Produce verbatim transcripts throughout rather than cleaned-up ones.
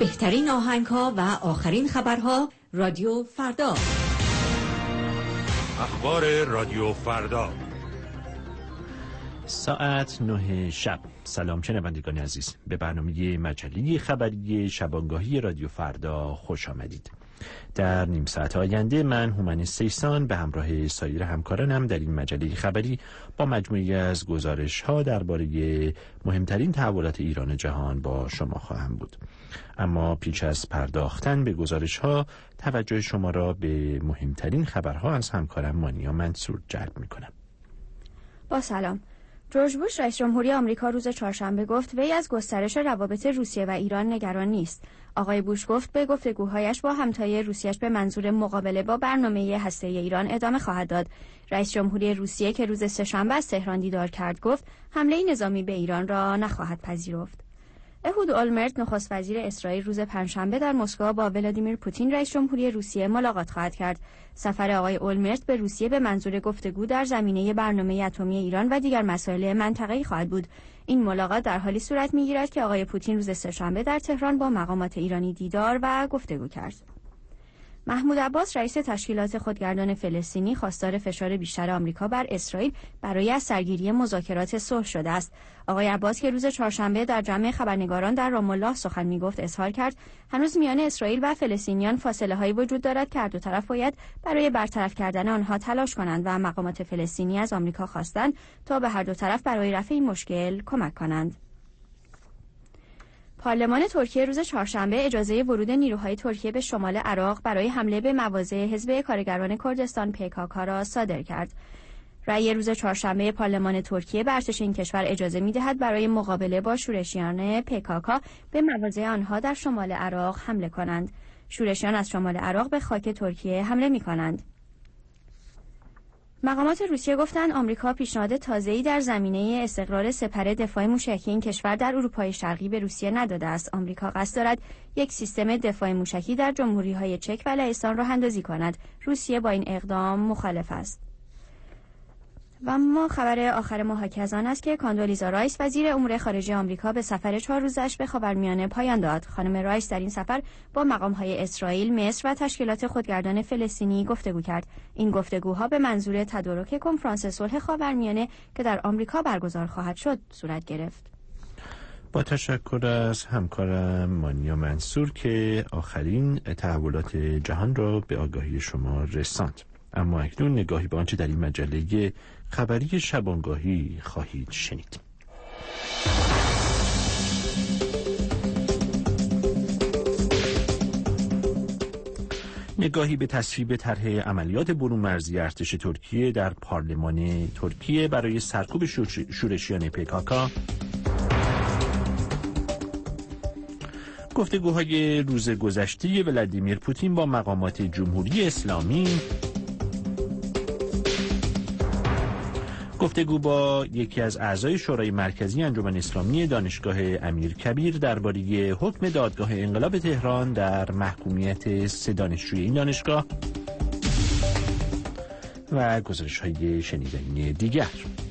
بهترین آهنگ‌ها و آخرین خبرها رادیو فردا. اخبار رادیو فردا ساعت نه شب. سلام شنوندگان عزیز، به برنامه مجله خبری شبانگاهی رادیو فردا خوش آمدید. در نیم ساعت آینده من هومن سیسان به همراه سایر همکارانم در این مجله خبری با مجموعی از گزارش‌ها درباره مهمترین تحولات ایران و جهان با شما خواهم بود. اما پیش از پرداختن به گزارش‌ها توجه شما را به مهمترین خبرها از همکارم مانیا منصور جلب می‌کنم. با سلام. جورج بوش رئیس جمهوری آمریکا روز چهارشنبه گفت وی از گسترش روابط روسیه و ایران نگران نیست. آقای بوش گفت به گفتگوهایش با همتای روسیه‌اش به منظور مقابله با برنامه هسته‌ای ایران ادامه خواهد داد. رئیس جمهوری روسیه که روز سه‌شنبه از تهران دیدار کرد گفت حمله نظامی به ایران را نخواهد پذیرفت. اهود اولمرت نخست وزیر اسرائیل روز پنجشنبه در مسکو با ولادیمیر پوتین رئیس جمهوری روسیه ملاقات خواهد کرد. سفر آقای اولمرت به روسیه به منظور گفتگو در زمینه برنامه اتمی ایران و دیگر مسائل منطقه‌ای خواهد بود. این ملاقات در حالی صورت می‌گیرد که آقای پوتین روز سه‌شنبه در تهران با مقامات ایرانی دیدار و گفتگو کرد. محمود عباس رئیس تشکیلات خودگردان فلسطینی خواستار فشار بیشتر آمریکا بر اسرائیل برای از سرگیری مذاکرات صلح شده است. آقای عباس که روز چهارشنبه در جمع خبرنگاران در رام الله سخن میگفت اظهار کرد هنوز میان اسرائیل و فلسطینیان فاصله‌هایی وجود دارد که هر دو طرف باید برای برطرف کردن آنها تلاش کنند و مقامات فلسطینی از آمریکا خواستند تا به هر دو طرف برای رفع این مشکل کمک کنند. پارلمان ترکیه روز چهارشنبه اجازه ورود نیروهای ترکیه به شمال عراق برای حمله به مواضع حزب کارگران کردستان پی کی کی را صادر کرد. رأی روز چهارشنبه پارلمان ترکیه به ارتش این کشور اجازه می‌دهد برای مقابله با شورشیان پی کی کی به مواضع آنها در شمال عراق حمله کنند. شورشیان از شمال عراق به خاک ترکیه حمله می‌کنند. مقامات روسیه گفتند آمریکا پیشنهاد تازه‌ای در زمینه استقرار سپر دفاع موشکی این کشور در اروپای شرقی به روسیه نداده است. آمریکا قصد دارد یک سیستم دفاع موشکی در جمهوری‌های چک و لهستان راه اندازی کند. روسیه با این اقدام مخالف است. و اما خبر آخر ما حاکی از آن است که کاندولیزا رایس وزیر امور خارجه آمریکا به سفر چهار روزش به خاورمیانه پایان داد. خانم رایس در این سفر با مقام‌های اسرائیل، مصر و تشکیلات خودگردان فلسطینی گفتگو کرد. این گفتگوها به منظور تدارک کنفرانس صلح خاورمیانه که در آمریکا برگزار خواهد شد صورت گرفت. با تشکر از همکارم مانیا منصور که آخرین تحولات جهان را به آگاهی شما رساند. اما اکنون نگاهی به آنچه در این مجله خبری شبانگاهی خواهید شنید. نگاهی به تصویب طرح عملیات برون مرزی ارتش ترکیه در پارلمان ترکیه برای سرکوب شورشیان پی کی کی، گفتگوهای روز گذشته ولادیمیر پوتین با مقامات جمهوری اسلامی، گفتگو با یکی از اعضای شورای مرکزی انجمن اسلامی دانشگاه امیرکبیر درباره حکم دادگاه انقلاب تهران در محکومیت سه دانشجوی این دانشگاه و گزارش‌های شنیدنی دیگر.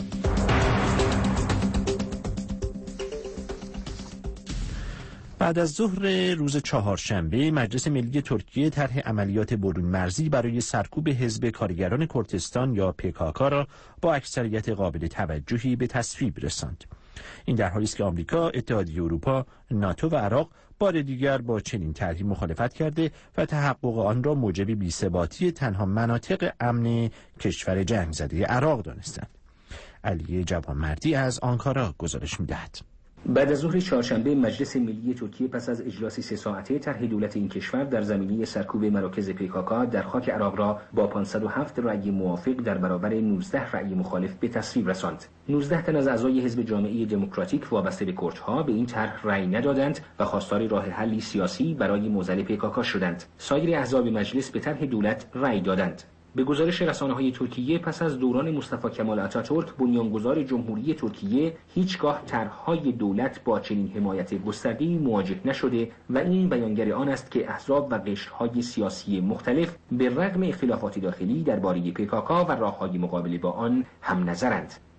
بعد از ظهر روز چهارشنبه مجلس ملی ترکیه طرح عملیات برون مرزی برای سرکوب حزب کارگران کردستان یا پی کی کی را با اکثریت قابل توجهی به تصویب رساند. این در حالی است که آمریکا، اتحادیه اروپا، ناتو و عراق بار دیگر با چنین طرحی مخالفت کرده و تحقق آن را موجب بی‌ثباتی تنها مناطق امن کشور جنگ زده عراق دانستند. علی جوانمردی از آنکارا گزارش می‌دهد. بعد از ظهر چهارشنبه مجلس ملی ترکیه پس از اجلاس سه ساعته طرح دولت این کشور در زمینه سرکوب مراکز پی کی کی در خاک عراق را با پانصد و هفت رأی موافق در برابر نوزده رأی مخالف به تصویب رساند. نوزده تن از اعضای حزب جامعه دموکراتیک وابسته به کردها به این طرح رأی ندادند و خواستار راه حلی سیاسی برای معضل پی کی کی شدند. سایر احزاب مجلس به طرح دولت رأی دادند. به گزارش رسانه‌های ترکیه پس از دوران مصطفی کمال آتاتورک بنیانگذار جمهوری ترکیه هیچگاه طرح‌های دولت با چنین حمایت گسترده‌ای مواجه نشده و این بیانگر آن است که احزاب و قشرهای سیاسی مختلف به رغم اختلافات داخلی درباره پی کی کی و راه‌های مقابله با آن هم نظرند.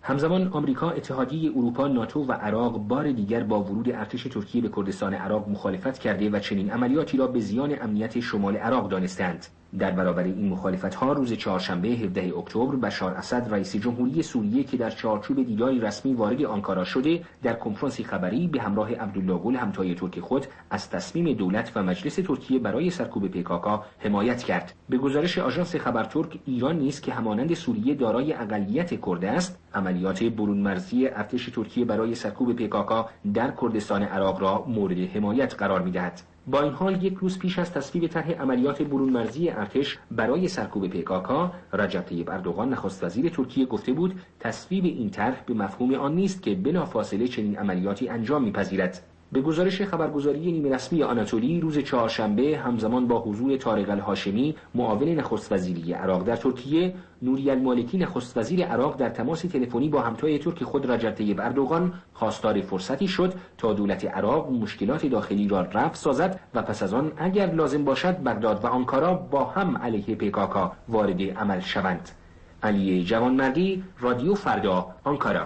همزمان آمریکا، اتحادیه اروپا، ناتو و عراق بار دیگر با ورود ارتش ترکیه به کردستان عراق مخالفت کرده و چنین عملیاتی را به زیان امنیت شمال عراق دانستند. در برابر این مخالفت‌ها روز چهارشنبه هفدهم اکتبر بشار اسد رئیس جمهوری سوریه که در چارچوب دیداری رسمی وارد آنکارا شده، در کنفرانسی خبری به همراه عبدالله گل همتای ترک خود از تصمیم دولت و مجلس ترکیه برای سرکوب پیکاکا حمایت کرد. به گزارش آژانس خبر ترک، ایران نیز که همانند سوریه دارای اقلیت کرد است، عملیات برون مرزی ارتش ترکیه برای سرکوب پیکاکا در کردستان عراق را مورد حمایت قرار می‌دهد. با این حال یک روز پیش از تصویب طرح عملیات برون مرزی ارتش برای سرکوب پیکاکا، رجب طیب اردوغان نخست وزیر ترکیه گفته بود تصویب این طرح به مفهوم آن نیست که بلافاصله چنین عملیاتی انجام می‌پذیرد. به گزارش خبرگزاری نیمه رسمی آناتولی روز چهارشنبه همزمان با حضور طارق الهاشمی معاون نخست وزیری عراق در ترکیه، نوری المالکی نخست وزیر عراق در تماس تلفنی با همتای ترک خود رجب طیب اردوغان خواستار فرصتی شد تا دولت عراق مشکلات داخلی را رفع سازد و پس از آن اگر لازم باشد بغداد و آنکارا با هم علیه پیکاکا وارد عمل شوند. علی جوانمردی، رادیو فردا، آنکارا.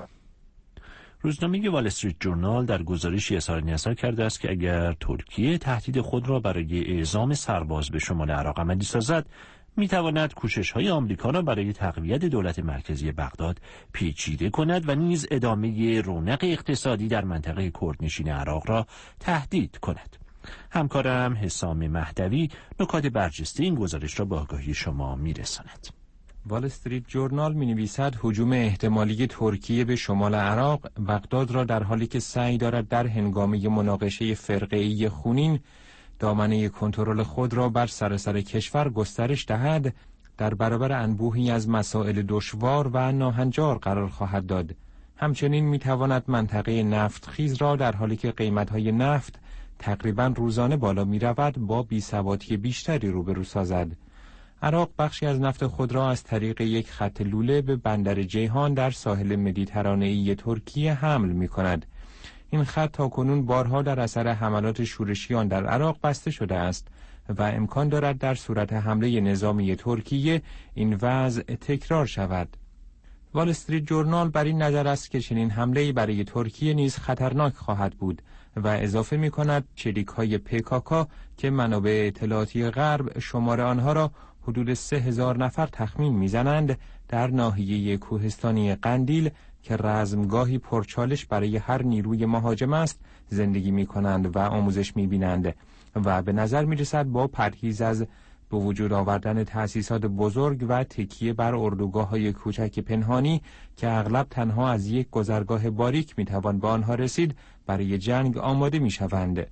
روزنامه وال استریت جورنال در گزارشی اظهار نظر کرده است که اگر ترکیه تهدید خود را برای اعزام سرباز به شمال عراق عملی سازد، میتواند کوشش‌های آمریکا را برای تقویت دولت مرکزی بغداد پیچیده کند و نیز ادامه رونق اقتصادی در منطقه کردنشین عراق را تهدید کند. همکارم حسام مهدوی نکات برجسته این گزارش را به آگاهی شما میرساند. وال استریت جورنال می‌نویسد هجوم احتمالی ترکیه به شمال عراق بغداد را در حالی که سعی دارد در هنگامه مناقشه فرقه‌ای خونین دامنه کنترل خود را بر سراسر کشور گسترش دهد، در برابر انبوهی از مسائل دشوار و ناهنجار قرار خواهد داد. همچنین می‌تواند منطقه نفتخیز را در حالی که قیمت‌های نفت تقریباً روزانه بالا می‌رود با بی‌ثباتی بیشتری روبرو سازد. عراق بخشی از نفت خود را از طریق یک خط لوله به بندر جیهان در ساحل مدیترانه‌ای ترکیه حمل می‌کند. این خط تاکنون بارها در اثر حملات شورشیان در عراق بسته شده است و امکان دارد در صورت حمله نظامی ترکیه این وضع تکرار شود. وال استریت جورنال بر این نظر است که چنین حمله‌ای برای ترکیه نیز خطرناک خواهد بود و اضافه می‌کند چریک‌های پیکاکا که منابع اطلاعاتی غرب شمار آنها را حدود سه هزار نفر تخمین می‌زنند، در ناحیه کوهستانی قندیل که رزمگاهی پرچالش برای هر نیروی مهاجم است زندگی می‌کنند و آموزش می‌بینند و به نظر می‌رسد با پرهیز از به وجود آوردن تأسیسات بزرگ و تکیه بر اردوگاه‌های کوچک پنهانی که اغلب تنها از یک گذرگاه باریک می‌توان به آنها رسید، برای جنگ آماده می‌شوند.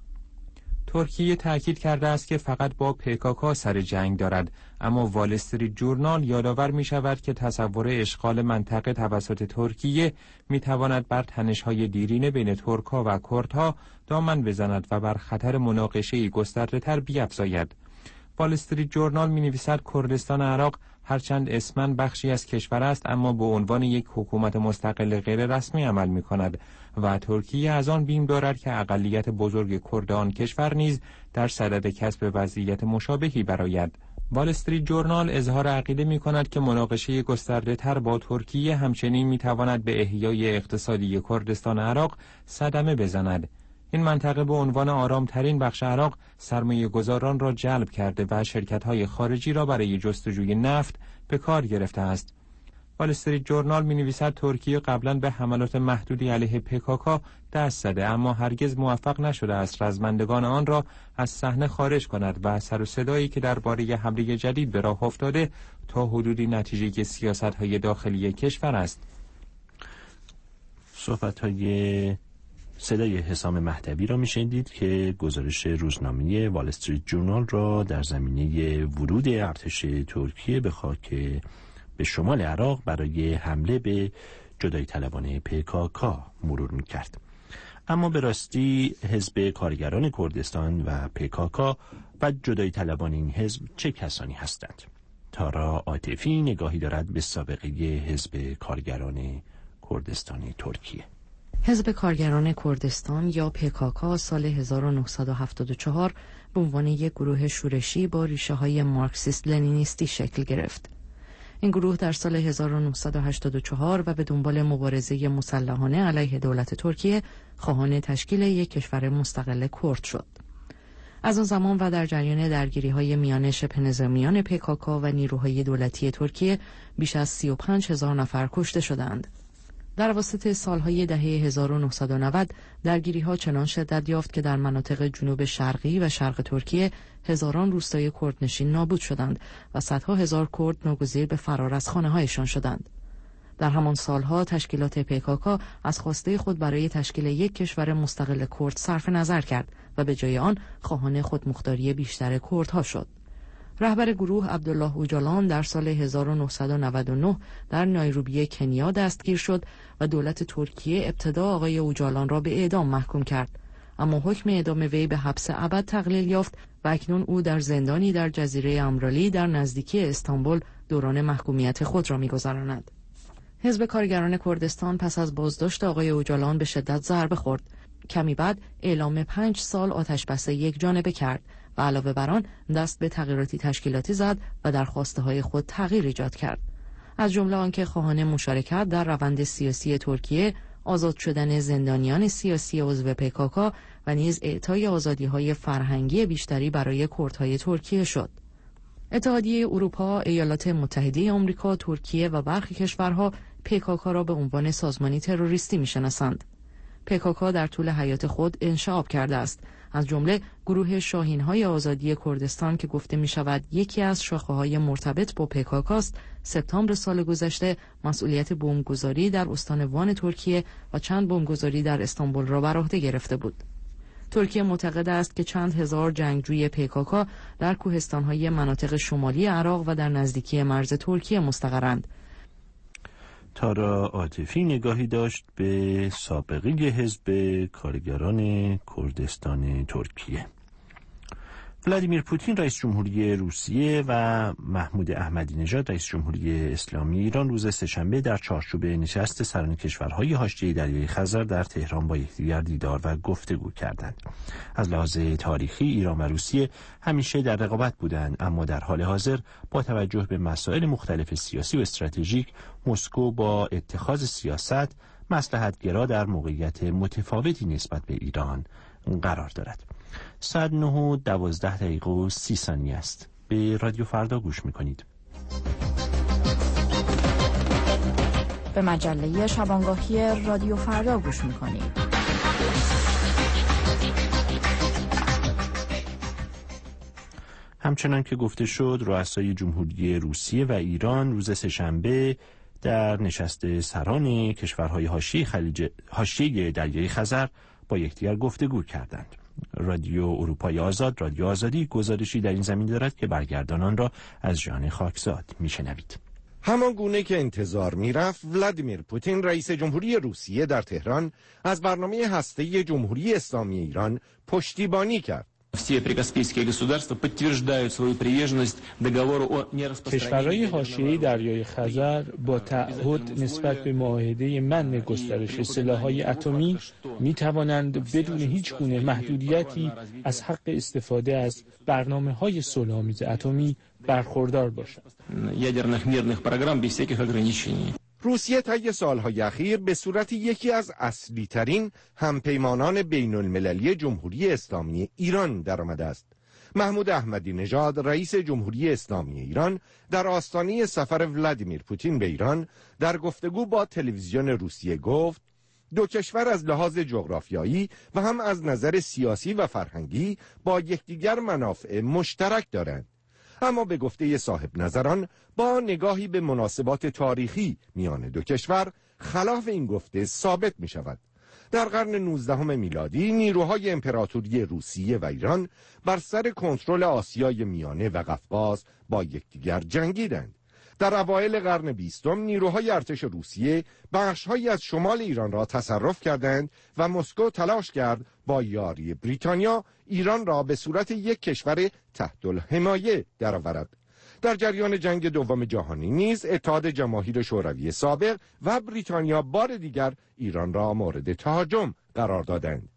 ترکیه تأکید کرده است که فقط با پیکاکا سر جنگ دارد، اما وال استریت جورنال یادآور می شود که تصور اشغال منطقه توسط ترکیه می تواند بر تنش‌های دیرینه بین ترک‌ها و کردها دامن بزند و بر خطر مناقشه‌ای گسترده‌تر بیفزاید. وال استریت جورنال می نویسد کردستان عراق هرچند اسماً بخشی از کشور است، اما به عنوان یک حکومت مستقل غیر رسمی عمل می کند و ترکیه از آن بیم دارد که اقلیت بزرگ کرد آن کشور نیز در صدد کسب وضعیت مشابهی برآید. وال استریت جورنال اظهار عقیده می کند که مناقشه گسترده تر با ترکیه همچنین می تواند به احیای اقتصادی کردستان عراق صدمه بزند. این منطقه به عنوان آرامترین بخش عراق سرمایه گذاران را جلب کرده و شرکت‌های خارجی را برای جستجوی نفت به کار گرفته است. وال استریت جورنال می‌نویسد ترکیه قبلاً به حملات محدودی علیه پیکاکا دست زده، اما هرگز موفق نشده است رزمندگان آن را از صحنه خارج کند و سر و صدایی که درباره حمله جدید به راه افتاده تا حدودی نتیجه سیاست‌های داخلی کشور است. صحبت‌های صدای حسام مهدوی را میشنیدید که گزارش روزنامه وال استریت جورنال را در زمینه ورود ارتش ترکیه به خاک به شمال عراق برای حمله به جدایی طلبان پیکاکا مرور میکرد. اما به راستی حزب کارگران کردستان و پیکاکا و جدایی طلبان این حزب چه کسانی هستند؟ تارا عاطفی نگاهی دارد به سابقه حزب کارگران کردستان ترکیه. حزب کارگران کردستان یا پیکاکا سال هزار و نهصد و هفتاد و چهار به عنوان یک گروه شورشی با ریشه های مارکسیست لنینیستی شکل گرفت. این گروه در سال هزار و نهصد و هشتاد و چهار و به دنبال مبارزه مسلحانه علیه دولت ترکیه خواهان تشکیل یک کشور مستقل کرد شد. از آن زمان و در جریان درگیری‌های میان شبه نظامیان پیکاکا و نیروهای دولتی ترکیه بیش از سی و پنج هزار نفر کشته شدند. در واسط سالهای دهه هزار و نهصد و نود درگیری‌ها چنان شدت یافت که در مناطق جنوب شرقی و شرق ترکیه هزاران روستای کردنشین نابود شدند و صدها هزار کرد ناگزیر به فرار از خانه‌هایشان شدند. در همان سالها تشکیلات پیکاکا از خواسته خود برای تشکیل یک کشور مستقل کرد صرف نظر کرد و به جای آن خواهان خودمختاری بیشتر کردها شد. رهبر گروه عبدالله اوجالان در سال هزار و نهصد و نود و نه در نایروبی کنیا دستگیر شد و دولت ترکیه ابتدا آقای اوجالان را به اعدام محکوم کرد، اما حکم اعدام وی به حبس ابد تقلیل یافت و اکنون او در زندانی در جزیره امرالی در نزدیکی استانبول دوران محکومیت خود را می‌گذراند. حزب کارگران کردستان پس از بازداشت آقای اوجالان به شدت ضربه خورد. کمی بعد اعلام پنج سال آتشبس یک جانبه کرد و علاوه بر آن دست به تغییراتی تشکیلاتی زد و در خواسته‌های خود تغییر ایجاد کرد. از جمله آنکه خواهان مشارکت در روند سیاسی ترکیه، آزاد شدن زندانیان سیاسی عضو پیکاکا و نیز اعطای آزادی‌های فرهنگی بیشتری برای کردهای ترکیه شد. اتحادیه اروپا، ایالات متحده آمریکا، ترکیه و برخی کشورها پیکاکا را به عنوان سازمانی تروریستی می‌شناسند. پیکاکا در طول حیات خود انشعاب کرده است، از جمله گروه شاهین‌های آزادی کردستان که گفته می‌شود یکی از شاخه‌های مرتبط با پیکاکاست، سپتامبر سال گذشته مسئولیت بمبگذاری در استان وان ترکیه و چند بمبگذاری در استانبول را بر عهده گرفته بود. ترکیه معتقد است که چند هزار جنگجوی پیکاکا در کوهستان‌های مناطق شمالی عراق و در نزدیکی مرز ترکیه مستقرند. تارا عاطفی نگاهی داشت به سابقه حزب کارگران کردستان ترکیه. ولادیمیر پوتین رئیس جمهوری روسیه و محمود احمدی نژاد رئیس جمهوری اسلامی ایران روز سه‌شنبه در چارچوب نشست سران کشورهای حاشیه دریای خزر در تهران با یکدیگر دیدار و گفتگو کردند. از لحاظ تاریخی ایران و روسیه همیشه در رقابت بودند، اما در حال حاضر با توجه به مسائل مختلف سیاسی و استراتژیک مسکو با اتخاذ سیاست مصلحت‌گرا در موقعیت متفاوتی نسبت به ایران قرار دارد. ساعت نه و دوازده دقیقه و سی ثانیه است. به رادیو فردا گوش میکنید. به مجله شبانگاهی رادیو فردا گوش میکنید. همچنان که گفته شد، رؤسای جمهوری روسیه و ایران روز سه‌شنبه در نشست سران کشورهای حاشیه خلیج حاشیه دریای خزر با یکدیگر گفتگو کردند. رادیو اروپای آزاد، رادیو آزادی، گزارشی در این زمین دارد که برگردانان را از ژان خاکزاد میشنوید. همان گونه که انتظار میرفت، ولادیمیر پوتین رئیس جمهوری روسیه در تهران از برنامه هسته‌ای جمهوری اسلامی ایران پشتیبانی کرد. کشورهای حاشیه دریای خزر با تعهد نسبت به معاهده منع گسترش سلاح‌های اتمی می توانند بدون هیچ گونه محدودیتی از حق استفاده از برنامه‌های صلح‌آمیز اتمی برخوردار باشند. روسیه طی سالهای اخیر به صورت یکی از اصلی ترین همپیمانان بین المللی جمهوری اسلامی ایران درآمده است. محمود احمدی نژاد رئیس جمهوری اسلامی ایران در آستانه سفر ولادیمیر پوتین به ایران در گفتگو با تلویزیون روسیه گفت دو کشور از لحاظ جغرافیایی و هم از نظر سیاسی و فرهنگی با یکدیگر منافع مشترک دارند. اما به گفته صاحب نظران با نگاهی به مناسبات تاریخی میان دو کشور خلاف این گفته ثابت می شود. در قرن نوزدهم میلادی نیروهای امپراتوری روسیه و ایران بر سر کنترل آسیای میانه و قفقاز با یکدیگر جنگیدند. در اوایل قرن بیستم نیروهای ارتش روسیه بخش‌هایی از شمال ایران را تصرف کردند و مسکو تلاش کرد با یاری بریتانیا ایران را به صورت یک کشور تحت الحمایه درآورد. در جریان جنگ دوم جهانی نیز اتحاد جماهیر شوروی سابق و بریتانیا بار دیگر ایران را مورد تهاجم قرار دادند.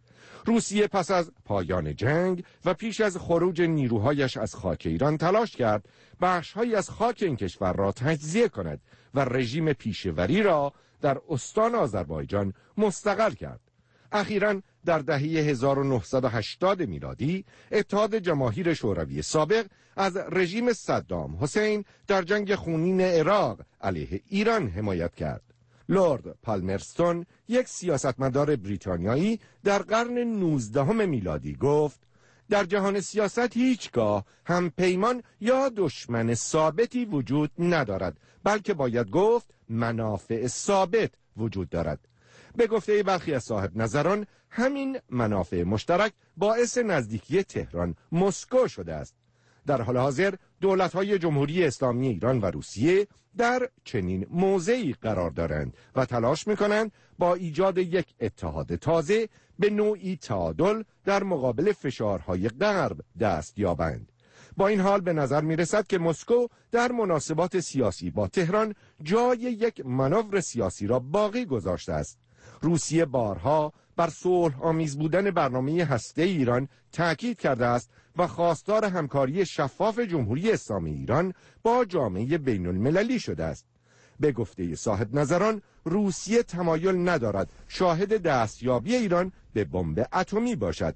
روسیه پس از پایان جنگ و پیش از خروج نیروهایش از خاک ایران تلاش کرد بخش‌هایی از خاک این کشور را تجزیه کند و رژیم پیشوری را در استان آذربایجان مستقل کرد. اخیراً در دهه هزار و نهصد و هشتاد میلادی اتحاد جماهیر شوروی سابق از رژیم صدام حسین در جنگ خونین عراق علیه ایران حمایت کرد. لورد پالمرستون، یک سیاستمدار بریتانیایی، در قرن نوزدهم میلادی گفت در جهان سیاست هیچگاه هم پیمان یا دشمن ثابتی وجود ندارد، بلکه باید گفت منافع ثابت وجود دارد. به گفته برخی از صاحب نظران همین منافع مشترک باعث نزدیکی تهران مسکو شده است. در حال حاضر دولت‌های جمهوری اسلامی ایران و روسیه در چنین موضعی قرار دارند و تلاش می‌کنند با ایجاد یک اتحاد تازه به نوعی تعادل در مقابل فشارهای غرب دست یابند. با این حال به نظر می‌رسد که مسکو در مناسبات سیاسی با تهران جای یک مانور سیاسی را باقی گذاشته است. روسیه بارها بر صلح آمیز بودن برنامه هسته ایران تأکید کرده است و خواستار همکاری شفاف جمهوری اسلامی ایران با جامعه بین المللی شده است. به گفته صاحب نظران روسیه تمایل ندارد شاهد دستیابی ایران به بمب اتمی باشد.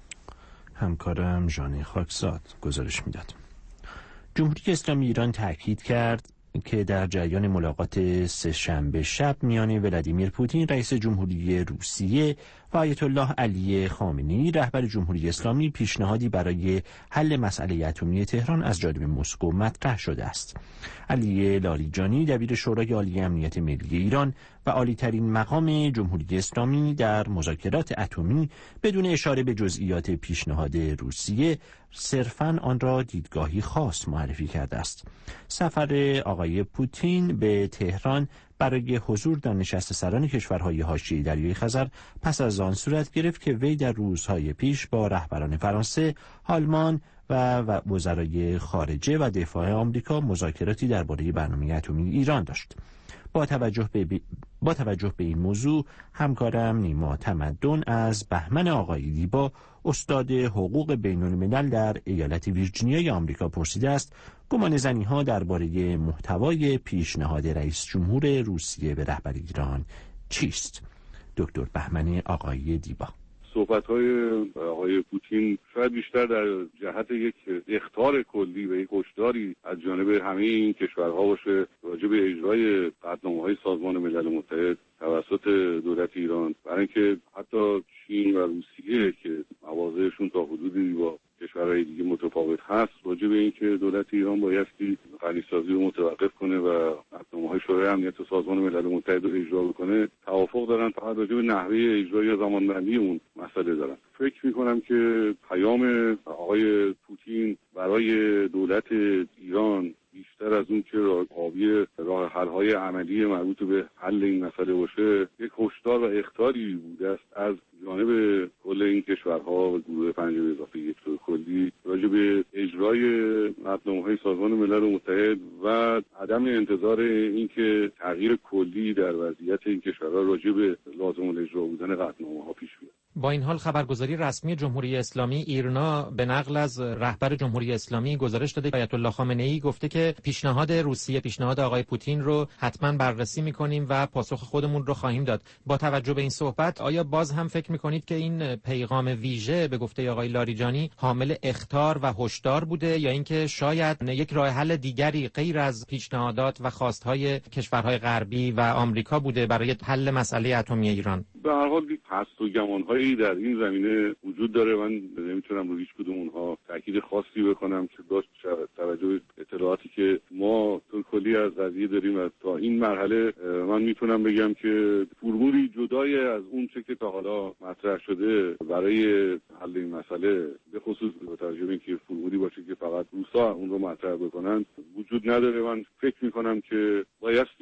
همکارم ژان خاکزاد گزارش میداد. جمهوری اسلامی ایران تأکید کرد که در جریان ملاقات سه‌شنبه شب میان ولادیمیر پوتین رئیس جمهوری روسیه و آیت الله علی خامنه‌ای رهبر جمهوری اسلامی پیشنهادی برای حل مسئله اتمی تهران از جانب مسکو مطرح شده است. علی لاریجانی دبیر شورای عالی امنیت ملی ایران و عالی‌ترین مقام جمهوری اسلامی در مذاکرات اتمی بدون اشاره به جزئیات پیشنهاد روسیه صرفاً آن را دیدگاهی خاص معرفی کرده است. سفر آقای پوتین به تهران برای حضور در نشست سران کشورهای حاشیه دریای خزر پس از آن صورت گرفت که وی در روزهای پیش با رهبران فرانسه، آلمان و وزرای خارجه و دفاع آمریکا مذاکراتی درباره برنامه اتمی ایران داشت. با توجه به ب... با توجه به این موضوع همکارم نیما تمدن از بهمن آقای دیبا استاد حقوق بین الملل در ایالت ویرجینیای آمریکا پرسیده است گمان زنی ها درباره محتوای پیشنهاد رئیس جمهور روسیه به رهبری ایران چیست؟ دکتر بهمن آقای دیبا: صحبت‌های آقای پوتین شاید بیشتر در جهت یک اخطار کلی و یک هشداری از جانب همه این کشورها باشه راجع به اجرای قطعنامه‌های سازمان ملل متحد توسط دولت ایران، برای اینکه حتی چین و روسیه که مواضعشون تا حدودی با کشورهای دیگه متفاوت هست راجع به اینکه دولت ایران بایستی غنیسازی رو متوقف کنه و قطعنامه‌های شورای امنیت سازمان ملل متحد رو اجرا بکنه توافق دارن، فقط راجع به نحوه اجرایی یا زمانبندی اون مسئله دارن. فکر می‌کنم که پیام آقای پوتین برای دولت ایران بیشتر از اون که راهی راه حل‌های عملی مربوط به حل این مسئله باشه یک هشدار و اخطاری بوده است از جانب کل این کشورها و گروه پنج به اضافه یک طور کلی راجع به اجرای قطعنامه‌های سازمان ملل متحد و عدم انتظار اینکه تغییر کلی در وضعیت این کشورها راجع به لازم الاجرا بودن قطعنامه‌ها پیش بیاد. با این حال خبرگزاری رسمی جمهوری اسلامی ایرنا به نقل از رهبر جمهوری اسلامی گزارش داده که آیت الله خامنه‌ای گفته که پیشنهاد روسیه، پیشنهاد آقای پوتین رو حتما بررسی می‌کنیم و پاسخ خودمون رو خواهیم داد. با توجه به این صحبت آیا باز هم فکر می‌کنید که این پیغام ویژه به گفته آقای لاریجانی حامل اخطار و هشدار بوده یا اینکه شاید یک راه حل دیگری غیر از پیشنهادات و خواست‌های کشورهای غربی و آمریکا بوده برای حل مسئله اتمی ایران؟ به هر حال حدس و گمان‌هایی در این زمینه وجود داره. من نمیتونم روی هیچ کدوم اونها تاکید خاصی بکنم که داشت توجه به اطلاعاتی که ما تو کلی از قضیه داریم و تا این مرحله من میتونم بگم که فرمولی جدای از اون چه که تا حالا مطرح شده برای حل این مسئله، به خصوص با توجه به اینکه فرمولی باشه که فقط روسا اون رو مطرح بکنن، وجود نداره. من فکر میکنم که بایستی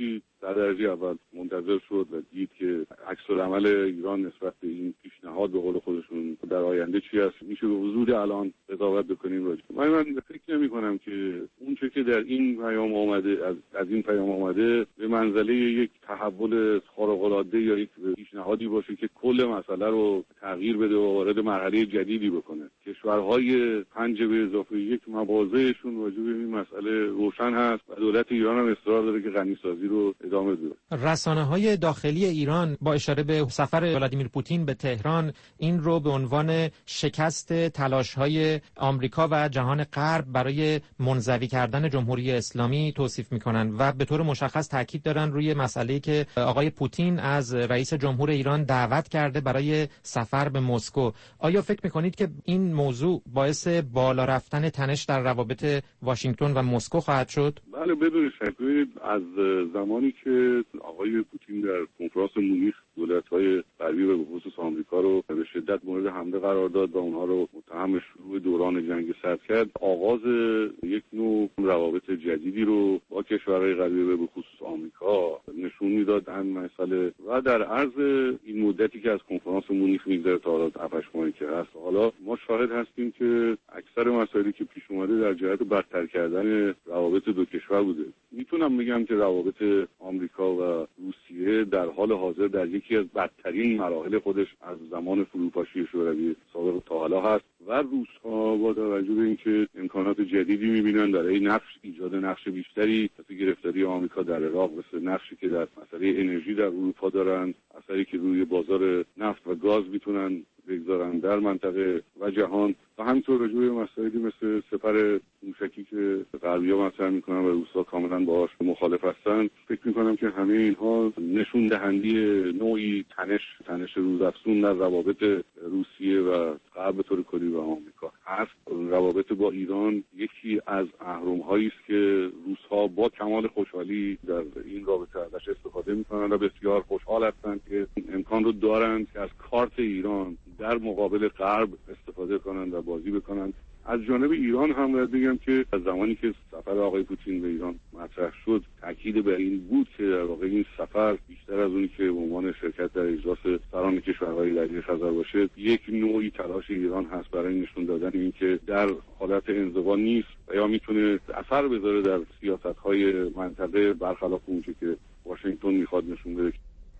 در درجه اول منتظر شد و دید که عکس‌العمل ایران نسبت به این پیشنهاد به قول خودشون در آینده چی است، میشه به وجود الان قضاوت بکنیم راجع. من من فکر نمی‌کنم که اون چه که در این پیام آمده از از این پیام آمده به منزله یک تحول خارق‌العاده یا یک پیشنهادی باشه که کل مسئله رو تغییر بده و وارد مرحله جدیدی بکنه. کشورهای پنج به اضافه یک مواضعشون راجع به این مسئله روشن هست و دولت ایران هم اصرار داره که غنیسازی رو ادامه بده. رسانه‌های داخلی ایران با اشاره به سفر ولادیمیر پوتین به تهران این رو به عنوان شکست تلاش‌های آمریکا و جهان غرب برای منزوی کردن جمهوری اسلامی توصیف می‌کنند و به طور مشخص تاکید دارن روی مسئله‌ای که آقای پوتین از رئیس جمهور ایران دعوت کرده برای سفر به مسکو. آیا فکر می‌کنید که این موضوع باعث بالا رفتن تنش در روابط واشنگتن و مسکو خواهد شد؟ بله بدون شک. از زمانی که آقای پوتین در کنفرانس مونیخ دولت‌های غربی و به خصوص آمریکا رو به شدت مورد حمله قرار داد و اونها رو متهم شروع دوران جنگ سرد کرد، آغاز یک نوع روابط جدیدی رو با کشورهای غربی و به خصوص آمریکا نشون میداد این مسئله و در عرض این مدتی که از کنفرانس مونیخ میگذره تا حالا هفت ماهی که هست، حالا ما شاهد هستیم که اکثر مسائلی که پیش اومده در جهت برتر کردن روابط دو کشور بوده. میتونم بگم که روابط آمریکا و روسیه در حال حاضر در یکی از بدترین مراحل خودش از زمان فروپاشی شوروی سابق تا حالا هست و روس‌ها با توجه به اینکه امکانات جدیدی می‌بینن برای نقش ایجاد نقش بیشتری مثل گرفتاری آمریکا در عراق، مثل نقشی که در مسئله انرژی در اروپا دارن، اثری که روی بازار نفت و گاز میتونن بگذارن در منطقه و جهان و همینطور راجع به مسائلی مثل سپر موشکی که غربی‌ها مطرح می‌کنن و روس‌ها کاملا باهاش مخالف هستن. فکر می‌کنم که همه اینها نشون دهنده نوعی تنش تنش روزافزون در روابط روسیه و غرب به طور کلی و آمریکا هست. روابط با ایران یکی از اهرم‌هایی است که روس‌ها با کمال خوشحالی در این رابطه ازش استفاده می‌کنن و بسیار خوشحال هستند که امکان رو دارند که از کارت ایران در مقابل غرب استفاده کنند و بازی بکنند. از جانب ایران هم باید بگم که از زمانی که سفر آقای پوتین به ایران مطرح شد تاکید بر این بود که در واقع این سفر بیشتر از اونی که به عنوان شرکت در اجلاس سران کشورهای دریای خزر باشه یک نوعی تلاش ایران هست برای نشون دادن اینکه در حالت انزوا نیست و یا میتونه اثر بذاره در سیاست‌های منطقه برخلاف اونچه که واشنگتن میخواد نشون بده.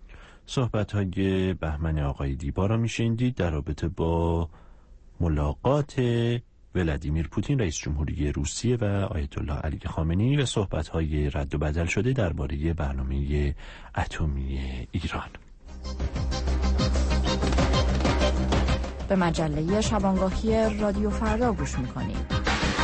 صحبت‌های بهمن آقای دیبا را میشنیدید در رابطه با ملاقات ولادیمیر پوتین رئیس جمهوری روسیه و آیت الله علی خامنه‌ای و صحبت‌های رد و بدل شده درباره برنامه اتمی ایران. به مجله شبانگاهی رادیو فردا گوش می‌کنید.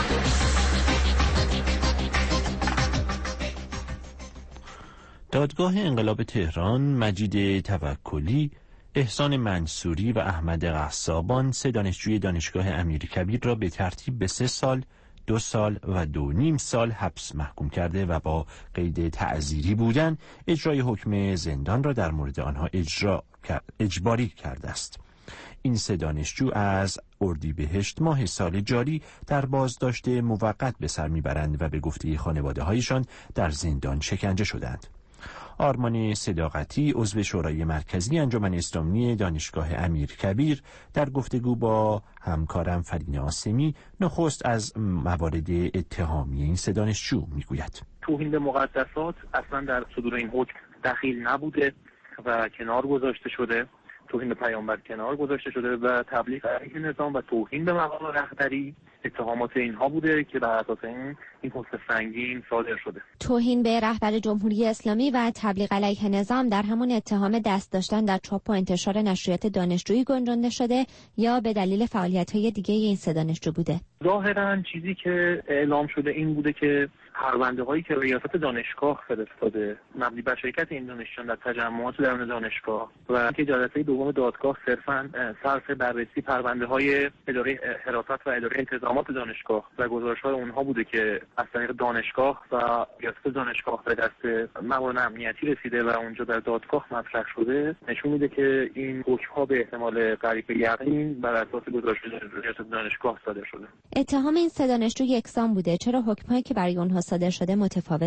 دادگاه انقلاب تهران مجید توکلی، احسان منصوری و احمد قصابان سه دانشجوی دانشگاه امیرکبیر را به ترتیب به سه سال، دو سال و دو نیم سال حبس محکوم کرده و با قید تعزیری بودن اجرای حکم زندان را در مورد آنها اجرا اجباری کرده است. این سه دانشجو از اردیبهشت ماه سال جاری در بازداشت موقت به سر میبرند و به گفته خانواده‌هایشان در زندان شکنجه شدند. آرمان صداقتی عضو شورای مرکزی انجمن اسلامی دانشگاه امیرکبیر در گفتگو با همکارم فرین آسمی نخست از موارد اتهامی این سه دانشجو میگوید. توهین به مقدسات اصلا در صدور این حکم دخیل نبوده و کنار گذاشته شده. توهین به پیامبر کنار گذاشته شده و تبلیغ علیه نظام و توهین به مقام رهبری اتهامات اینها بوده که بر اساس این این حکم سنگین صادر شده. توهین به رهبر جمهوری اسلامی و تبلیغ علیه نظام در همون اتهام دست داشتن در چاپ و انتشار نشریات دانشجویی گنجانده شده یا به دلیل فعالیت‌های دیگه این سه دانشجو بوده؟ ظاهراً چیزی که اعلام شده این بوده که پرونده هایی که ریاست دانشگاه فرستاده مبنی بر شرکت این دانشجویان در تجمعات درون دانشگاه و که جلسه دوم دادگاه صرفاً صرف بررسی پرونده های اداره حراست و اداره انتظامات دانشگاه و گزارش های اونها بوده که از طریق دانشگاه و ریاست دانشگاه به دست ماموران امنیتی رسیده و اونجا در دادگاه مطرح شده، نشون میده که این حکم ها به احتمال قریب به یقین بر اساس گزارش ریاست دانشگاه صادر شده. اتهام این سه دانشجو یکسان بوده، چرا حکم‌هایی که برای اونها صادر شده متفاوته؟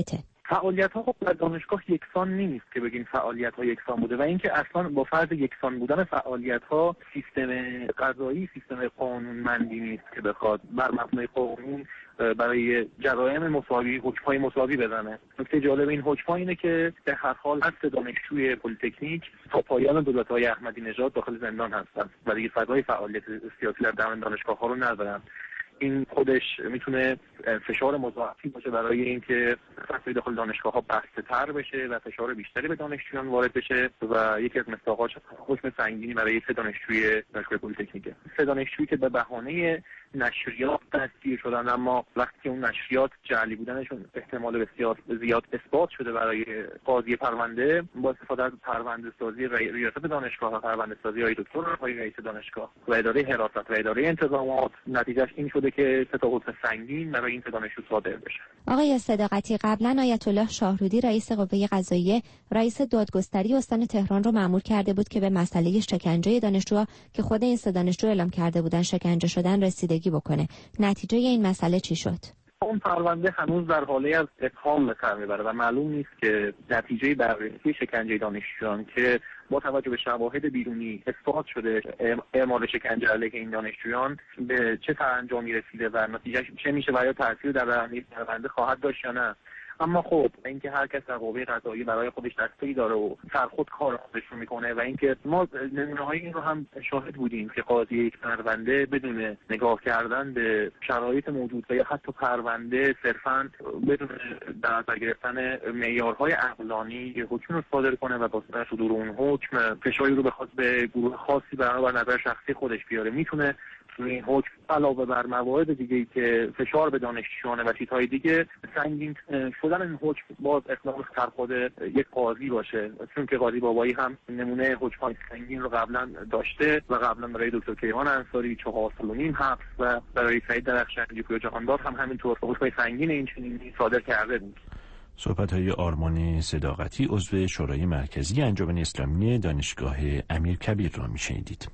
فعالیت‌ها خب در دانشگاه یکسان نیست که بگیم فعالیت‌ها یکسان بوده و اینکه اصلا با فرض یکسان بودن فعالیت‌ها سیستم قضایی سیستم قانونمندی نیست که بخواد بر مبنای قانون برای جرایم مساوی حکم‌های مساوی بزنه. نکته جالب این حکم‌ها اینه که در هر حال هست دانشجوی پلی‌تکنیک تا پایان دولت‌های احمدی نژاد داخل زندان هستن و دیگه فضای فعالیت سیاسی در درون دانشگاه‌ها رو ندارن. این خودش میتونه فشار مضاعفی باشه برای اینکه فضای داخل دانشگاه‌ها بسته‌تر بشه و فشار بیشتری به دانشجویان وارد بشه و یکی از مصداقاش حکم سنگینی برای سه دانشجوی دانشگاه پلی‌تکنیک. سه دانشجویی که به بهانه نشریات دستگیر شدن، اما وقتی که اون نشریات جعلی بودنشون احتمال بسیار زیاد اثبات شده برای قاضی پرونده، با استفاده از پرونده سازی ریاست دانشگاه و پرونده سازی های دکتر های رئیس دانشگاه و اداره حراست و اداره انتظامات، نتیجهش این شده که سه تا حکم سنگین برای این سه دانشجو صادر بشه. آقای صداقتی، قبلا آیت الله شاهرودی رئیس قوه قضاییه رئیس دادگستری استان تهران رو مأمور کرده بود که به مسئله شکنجه دانشجوها که خود این سه دانشجو اعلام کرده بودن شکنجه شدن رسیدگی بکنه. نتیجه این مسئله چی شد؟ اون پرونده هنوز در حاله از اتهام به سر میبره و معلوم نیست که نتیجه بررسی شکنجه دانشجویان که با توجه به شواهد بیرونی اثبات شده اعمال شکنجه علیه این دانشجویان به چه سرانجامی رسیده و نتیجهش چه میشه و آیا تاثیر در پرونده خواهد داشت یا نه. اما خب اینکه هر کس در قوه قضاییه برای خودش دسته‌ای داره و سرخود کار خودش رو میکنه و اینکه ما نمونه‌های این رو هم شاهد بودیم که قاضی یک پرونده بدون نگاه کردن به شرایط موجود و یا حتی پرونده صرفاً بدون در نظر گرفتن معیارهای عقلانی حکم رو صادر کنه و با صدور اون حکم فشاری رو بخواد به گروه خاصی بر نظر شخصی خودش بیاره. میتونه این حکم علاوه بر موارد دیگه‌ای که فشار به دانشجویان و چیزهای دیگه سنگین شدن این حکم باز اقدام سرخود یک قاضی باشه، چون که قاضی بابایی هم نمونه حکم‌های سنگین رو قبلا داشته و قبلا برای دکتر کیوان انصاری چهار سال و نیم حبس و برای سعید درخشانی و جهاندار هم همینطور حکم‌های سنگین این چنینی صادر کرده بود. صحبت‌های آرمان صداقتی عضو شورای مرکزی انجمن اسلامی دانشگاه امیرکبیر را می‌شنیدید.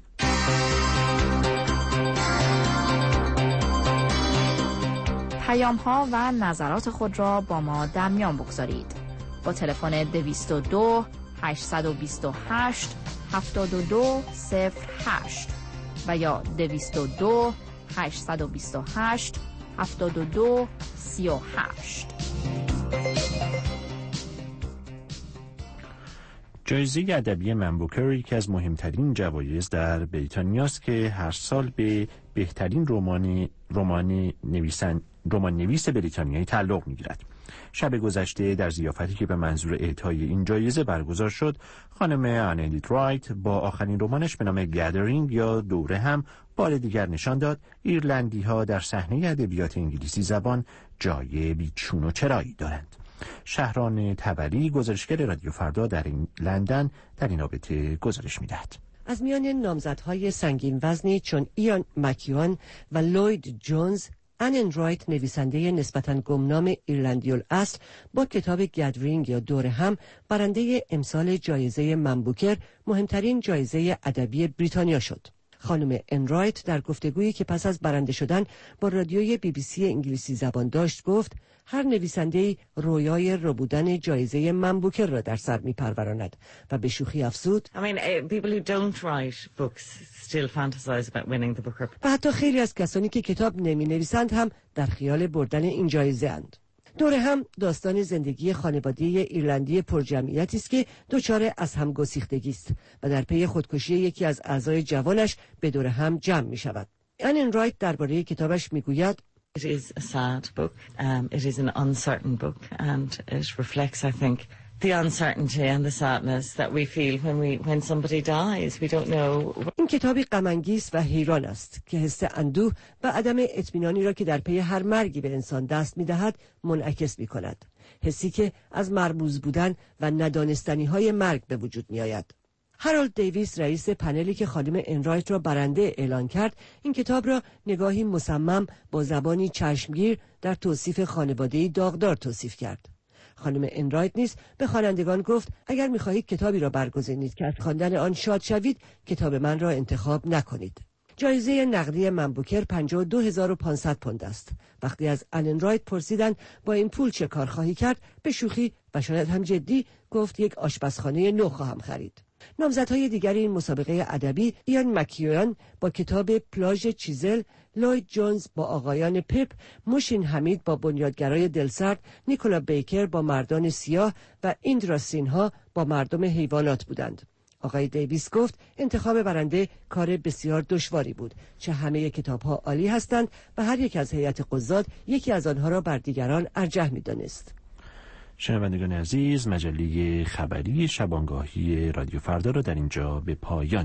پیام ها و نظرات خود را با ما در میان بگذارید. با تلفن دویست و دو هشتصد و بیست و هشت هفتاد و دو صفر هشت و یا دویست و دو هشتصد و بیست و هشت هفتاد و دو سی و هشت. جایزه ادبی من بوکر یکی از مهمترین جوایز در بریتانیاست که هر سال به بهترین رمان رمان نویسن رمان نویس بریتانیایی تعلق می‌گیرد. شب گذشته در ضیافتی که به منظور اعطای این جایزه برگزار شد، خانم آن اندرایت با آخرین رمانش به نام گدرینگ یا دوره هم بار دیگر نشان داد ایرلندی‌ها در صحنه ادبیات انگلیسی زبان جای بیچون و چرایی دارند. شهران تبری گزارشگر رادیو فردا در این لندن در این رابطه گزارش می‌دهد. از میان نامزدهای سنگین وزنی چون ایان مکیوان و لوید جونز، آن اندرایت نویسنده نسبتاً گمنام ایرلندی الاصل با کتاب گدرینگ یا دوره هم برنده امسال جایزه من بوکر، مهمترین جایزه ادبی بریتانیا شد. خانم انرایت در گفتگویی که پس از برنده شدن با رادیوی بی بی سی انگلیسی زبان داشت گفت هر نویسنده‌ای رویای ربودن جایزه من بوکر را در سر می‌پروراند و به شوخی افزود I mean, uh, people who don't write books still fantasize about winning the Booker. و حتی خیلی از کسانی که کتاب نمی‌نویسند هم در خیال بردن این جایزه اند. دوره هم داستان زندگی خانوادگی ایرلندی پرجمعیتی است که دچار از هم گسیختگی است و در پی خودکشی یکی از اعضای جوانش به دوره هم جمع می‌شود. آن اندرایت درباره کتابش می‌گوید It is a sad book. Um, it is an uncertain book, and it reflects, I think, the uncertainty and the sadness that we feel when we when somebody dies. We don't know. این کتابی غم‌انگیز و حیران است که حس اندوه و عدم اطمینانی را که در پی هر مرگی به انسان دست می‌دهد منعکس می‌کند. حسی که از مرموز بودن و ندانستنی‌های مرگ به وجود می‌آید. هارولد دیویس رئیس پنلی که خانم انرایت را برنده اعلان کرد این کتاب را نگاهی مصمم با زبانی چشمگیر در توصیف خانواده‌ای داغدار توصیف کرد. خانم انرایت نیز به خوانندگان گفت اگر می‌خواهید کتابی را برگزینید که از خواندن آن شاد شوید کتاب من را انتخاب نکنید. جایزه نقدی من بوکر پنجاه و دو هزار و پانصد پوند است. وقتی از آلن رایت پرسیدند با این پول چه کار خواهی کرد، به شوخی و شاید هم جدی گفت یک آشپزخانه نو خواهم خرید. نامزدهای دیگر این مسابقه ادبی ایان مکیوان با کتاب پلاژ چیزل، لوید جونز با آقایان پپ، موشین حمید با بنیادگرای دلسرد، نیکولا بیکر با مردان سیاه و ایندرا سینها با مردم حیوانات بودند. آقای دیویس گفت انتخاب برنده کار بسیار دشواری بود، چه همه کتاب‌ها عالی هستند و هر یک از هیئت قضات یکی از آنها را بر دیگران ارجح می‌دانست. شنوندگان عزیز، مجله خبری شبانگاهی رادیو فردا را در اینجا به پایان